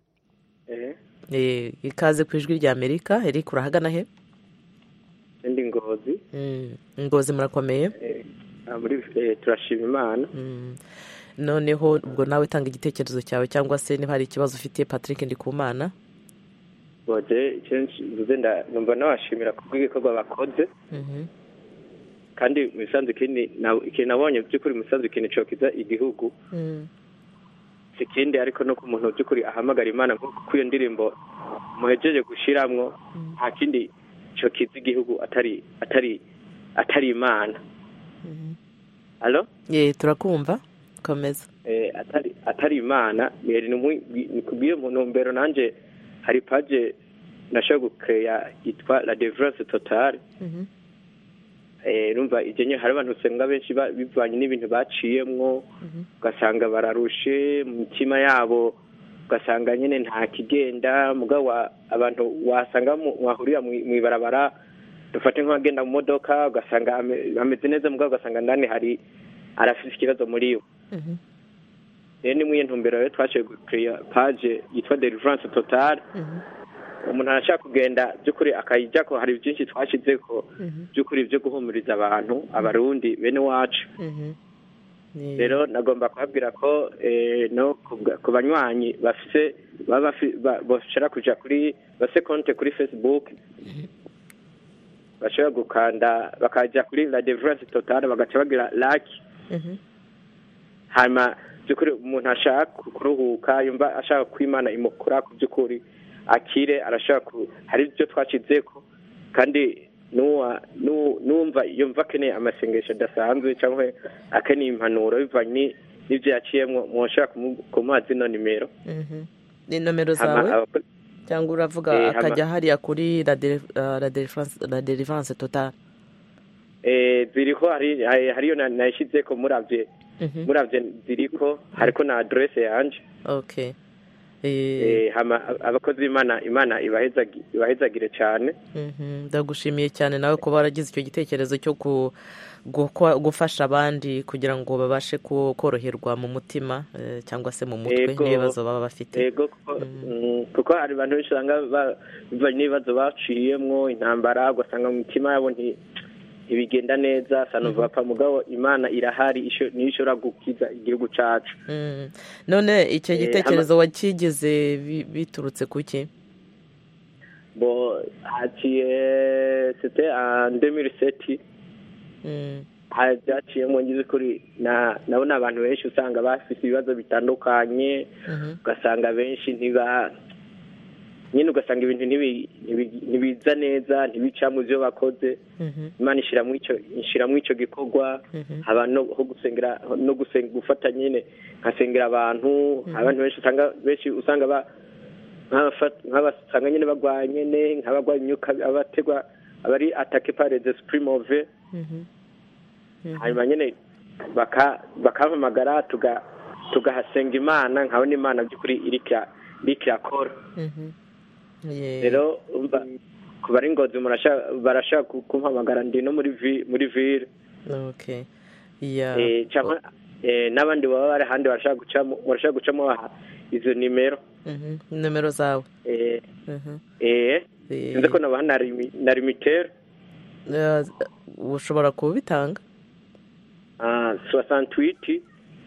Ikaze ku ijwi rya Amerika. Eric, urahagana he? Ndi Ngozi. Ngozi murakomeye? Muri turashima Imana. Noneho ubwo nawe tanga igitekerezo cyawe cyangwa se niba hari ikibazo ufitiye Patrick Ndikumana. Boje cyenshi numva nawashimira kubw'igikorwa bakoze. Kandi musanze kindi nabonye by'ukuri musanze kindi cokiza igihugu. Sikindi ariko no ku muntu by'ukuri ahamagara Imana nko kuyo ndirimbo muhejeje gushiramwo nta kindi cokiza igihugu atari Imana. Allo? Turakumva. Komeza. Atari Imana ni kubwiye mu ntumbero nanje hari page nashaka gukreya yitwa La Délivrance Totale. Rumva ijenye hari abantu senga benshi bivanye n'ibintu baciyemwo, ugasanga bararushe mu mitima yabo, ugasanga nyene nta kigenda mugabo abantu wasanga wahurira mu ibarabara dufate nk'agenda mu modoka ugasanga ameze neza mugabo ugasanga ndani hari arafise ikibazo muri we. Ni mwiye ntumbero rero twashoboye gukreya page yitwa Délivrance Totale. Umuntu arashaka kugenda by'ukuri akayijya ko hari byinshi twashize ko by'ukuri byo guhumuriza abantu abarundi bene wacu. Rero nagomba kubabwira ko no ku banywanyi bashaka kuja kuri base konte kuri Facebook bashaka gukanda bakajya kuri La Délivrance Totale bagaca bagira like. Hama by'ukuri umuntu ashaka kuruhuka yumva ashaka kwimana imukura ku by'ukuri akire arashaka hari ibyo twashizeko kandi numva yumva kene amasengesho dasanzwe cyangwa akeneye impanuro bivanye n'ibyo yaciyemwo mushaka kumazi no nimero. Ni nomero zawe cyangwa uravuga akajya hariya kuri La Délivrance Totale? Ziriho hariyo nayishizeko muravye ziriko hariko na adresse yanje. Okay. Abakozi Imana ibahezagire cyane. Ndagushimiye cyane nawe kuba waragize icyo gitekerezo cyo gufasha abandi kugira ngo babashe koroherwa mu mutima cyangwa se mu mutwe n'ibibazo baba bafite. Kuko hari abantu benshi usanga bivanye n'ibibazo baciyemwo intambara ugasanga mu mitima yabo ntibigenda neza sanuvapa mugabo Imana irahari niyo ishobora gukiza igihugu cacu. None icyo gitekerezo wakigize biturutse kuki? C'était en 2007. Hajaciye mu ngize kuri nabona abantu benshi usanga bafite ibibazo bitandukanye ugasanga benshi nyine ugasanga ibintu ntibiza neza ntibica mu byo bakoze. Imana ishiramo icyo gikorwa haba no gufata nyine nkasengera abantu benshi usanga nk'abasanga nyine bagwaye nyine nk'abagwaye imyuka abategwa abari attaqué par les esprits mauvais. Hanyuma nyine bakampamagara tugahasenga Imana nkabona Imana by'ukuri irikakora. Rero ku bari Ngozi barashaka kumpamagara ndi no muri ville. Okay. Cyangwa n'abandi baba bari handi barashaka gucamo izo nimero zawe. Nzi ko naba na limitere. Ushobora kubitanga? 68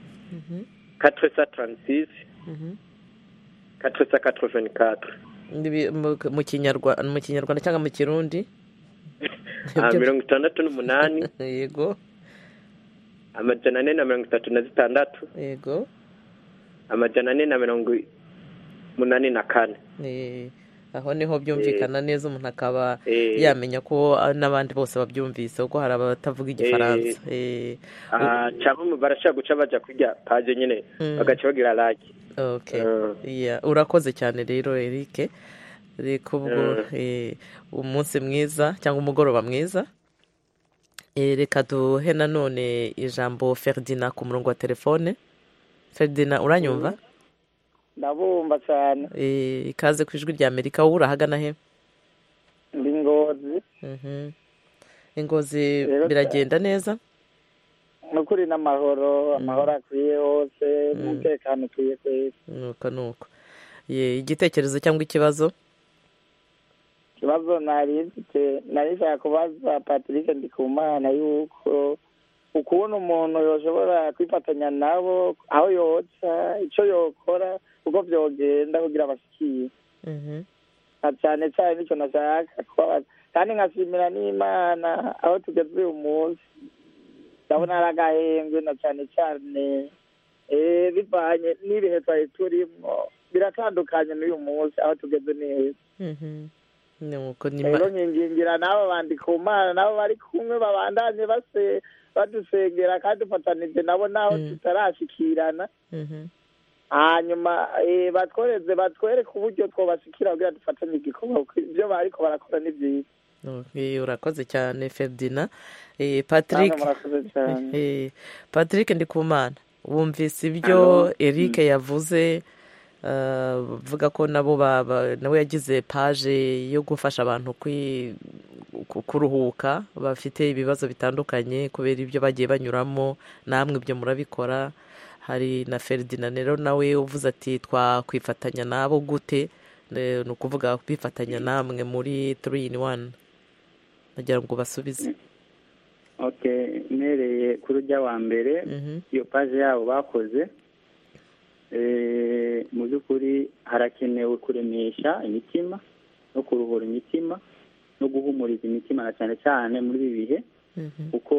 436 484. Mu kinyarwanda cyangwa mu kirundi? 68. Yego. 436. Yego. 484. Aho niho byumvikana neza umuntu akaba yamenya ko n'abandi bose babyumvise kuko hari abatavuga igifaransa. Cyangwa barashaka guca baja kujya page nyine bagaca bagira like. Okay. Urakoze cyane rero Eric. reka ubwo umunsi mwiza cyangwa umugoroba mwiza. Reka duhe nanone ijambo Ferdinand ku murongo wa telefone. Ferdinand uranyumva? ndabumva cyane. Ikaze ku ijwi rya Amerika. wowe urahagana he? ndi Ngozi. Ingozi biragenda neza? nukuri n'amahoro akwiye hose, umutekano ukwiye kwese. nuko igitekerezo cyangwa ikibazo? Ikibazo narishaka kubaza Patrick Ndikumana yuko ukubona umuntu yoshobora kwifatanya nabo aho yoca icyo yokora uko byogenda kugira bashikire. cyane cyane nicyo nashaka kubabaza, kandi nkashimira n'Imana aho tugeze uyu munsi. ndabona ari agahembwe na cyane cyane bivanye n'ibihe twari turimo, biratandukanye n'uyu munsi aho tugeze neza. rero nkingingira n'abo Ndikumana nabo bari kumwe babandanye badusengera kandi dufatanije nabo naho tutarashikirana. hanyuma batwereke uburyo twobashikira kugira dufatanye igikorwa, ibyo bariko barakora ni byiza. urakoze cyane Ferdinand. Patrick Ndikumana, wumvise ibyo Eric yavuze, vuga ko nawe yagize paje yo gufasha abantu kuruhuka bafite ibibazo bitandukanye kubera ibyo bagiye banyuramo, namwe ibyo murabikora. hari na Ferdinand rero nawe uvuze ati twakwifatanya nabo gute, ni ukuvuga kwifatanya namwe muri 3-in-1. nagira ngo basubize. mpereye kuri ujya wa mbere, iyo paje yabo bakoze, mu by'ukuri harakenewe kuremesha imitima no kuruhura imitima no guhumuriza imitima, na cyane cyane muri ibi bihe, kuko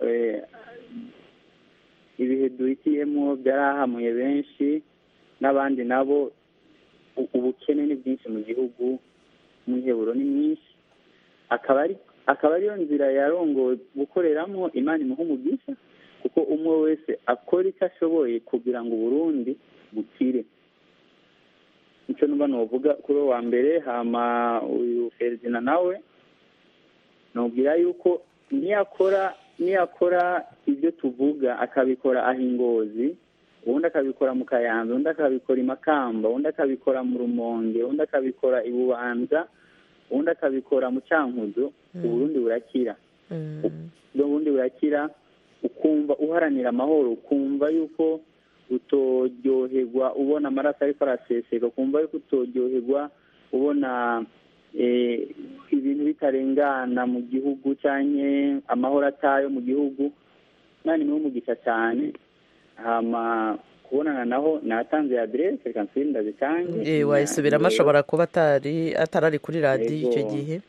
ibihe duhitiyemo byarahamuye benshi, n'abandi nabo ubukene ni bwinshi mu gihugu, umwiheburo ni mwinshi. akaba ariyo nzira yarongowe gukoreramo. Imana imuha umugisha, kuko umwe wese akora icyo ashoboye kugira ngo Burundi bukire. nicyo numva novuga kuri wa mbere. hama uyu Ferdinand nawe nubwira yuko niyakora ibyo tuvuga, akabikora aho Ingozi, ubundi akabikora mu Kayanza, ubundi akabikora i Makamba, ubundi akabikora mu Rumonge, ubundi akabikora i Bubanza, ubundi akabikora mu Cankuzo, Uburundi burakira. Uburundi burakira, ukumva uharanira amahoro, ukumva yuko utoryoherwa ubona amaraso ariko araseseka, ukumva yuko utoryoherwa ubona ibintu bitarengana mu gihugu cyane amahoro atayo mu gihugu. Nani niwe umugisha cyane. hama kubonana naho natanze adresse, reka nsindaze cyane wayisubiramo, ashobora kuba atarari kuri radiyo icyo gihe.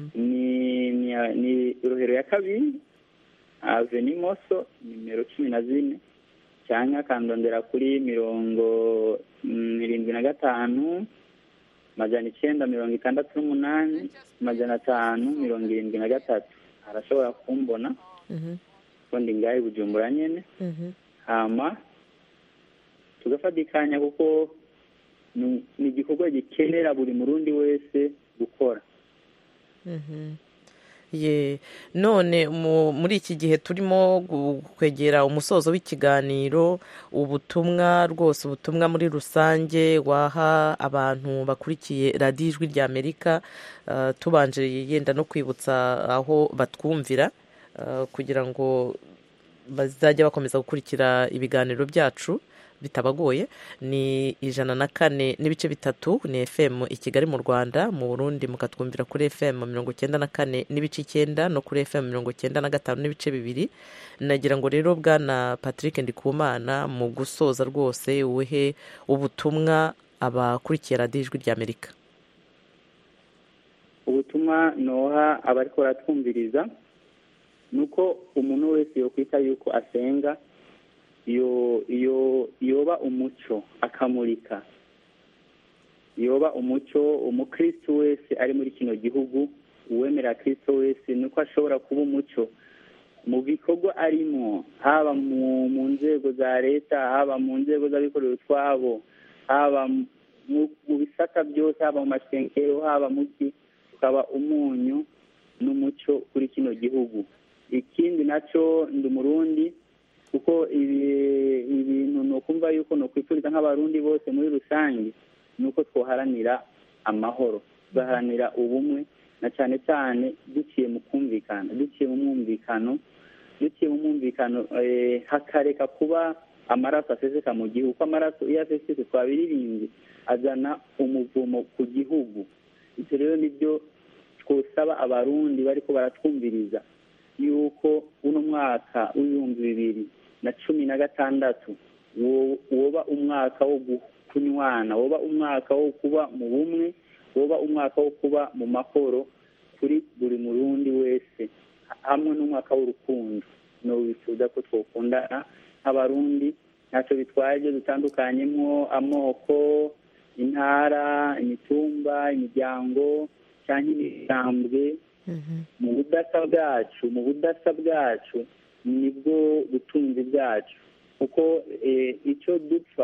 ni Rohero ya kabiri, Avenue Moso, nimero 14, cyangwa akandondera kuri 75 majana 968 majana 573. arashobora kumbona ko ndi ngahe Bujumbura nyene. hama tugafatikanya, kuko ni igikorwa gikenera buri murundi wese gukora. none muri iki gihe turimo kwegera umusozo w'ikiganiro, ubutumwa muri rusange waha abantu bakurikiye radiyo ijwi rya Amerika, tubanje yenda no kwibutsa aho batwumvira, kugira ngo bazajya bakomeza gukurikira ibiganiro byacu bitabagoye. ni 104.3 ni FM i Kigali mu Rwanda. mu Burundi mukatwumvira kuri FM 94.9 no kuri FM 95.2. nagira ngo rero bwana Patrick Ndikumana, mu gusoza rwose uhe ubutumwa abakurikiye radiyo ijwi rya Amerika. ubutumwa noha abariko baratwumviriza nuko umuntu wese yokwita yuko asenga, yoba umuco akamurika, yoba umuco. umukristo wese ari muri kino gihugu, uwemera Kristo wese nuko ashobora kuba umuco mu bikorwa arimo, haba mu nzego za leta, haba mu nzego z'abikorera utwabo, haba mu bisata byose, haba mu masengero, haba muki, tukaba umunyu n'umuco kuri kino gihugu. Ikindi nacyo ndi umurundi, kuko ibintu ni ukumva yuko ni ukwifuriza nk'abarundi bose muri rusange, ni uko twoharanira amahoro, tugaharanira ubumwe, na cyane cyane duciye mu kumvikana, duciye mu mwumvikano, hakareka kuba amaraso aseseka mu gihugu, kuko amaraso iyo asesetse twabiririmbye azana umuvumo ku gihugu. Ibyo rero nibyo twosaba abarundi bariko baratwumviriza, yuko uno mwaka w'2016 woba umwaka wo kunywana, woba umwaka wo kuba mu bumwe, woba umwaka wo kuba mu mahoro kuri buri murundi wese, hamwe n'umwaka w'urukundo. No bifuza ko twokundana nk'abarundi, ntacyo bitwaye ibyo dutandukanyemo amoko, intara, imitumba, imiryango cyangwa imigambwe. Mu budasa bwacu nibwo butunzi bwacu, kuko icyo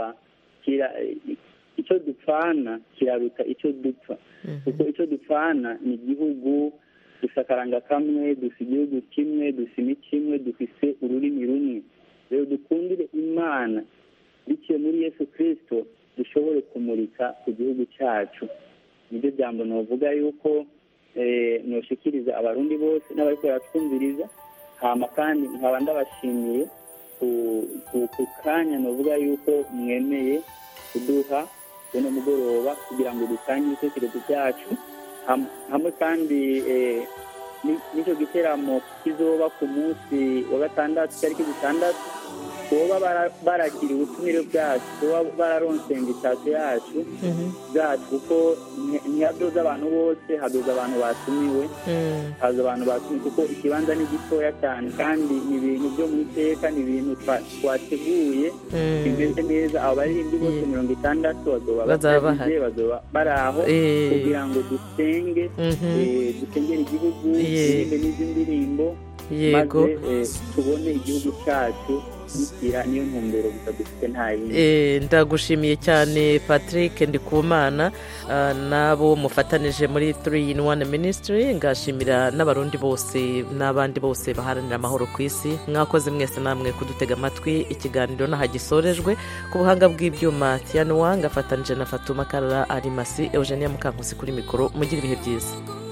dupfana kiraruta icyo dupfa, kuko icyo dupfana ni igihugu, dusakaranga kamwe, dusa igihugu kimwe, dusa imico imwe, dufise ururimi rumwe. Rero dukundire Imana biciye muri Yesu Kristo, dushobore kumurika ku gihugu cyacu. Nibyo jambo novuga yuko noshikiriza abarundi bose n'abariko baratwumviriza. Hama kandi nkaba ndabashimiye ku kanya novuga yuko mwemeye kuduha uno mugoroba kugira ngo dutange ibitekerezo byacu, hamwe kandi n'icyo giteramo kizoba ku munsi wa gatandatu, tariki 6, boba barakira ubutumire bwacu, boba bararonse invitation yacu bwacu, kuko ntihadoza abantu bose, hadoza abantu batumiwe, haza abantu batumiwe, kuko ikibanza ni gitoya cyane, kandi ni ibintu byo mu iteka, ni ibintu twateguye bimeze neza. Abo baririmbyi bose 60 bazoba bari aho kugira ngo dusengere igihugu, turirimbe n'izi ndirimbo, maze tubone igihugu cyacu gikira. Niyo ntumbero gusa dufite, nta yindi. Ndagushimiye cyane Patrick Ndikumana, nabo mufatanije muri 3-in-1 Ministry. Ngashimira n'abarundi bose n'abandi bose baharanira amahoro ku isi. Mwakoze mwese namwe kudutega amatwi. Ikiganiro nahagisorejwe ku buhanga bw'ibyuma Tiano Wanga, afatanije na Fatuma Karara Arimasi, Eugenia Mukankusi kuri mikoro. Mugira ibihe byiza.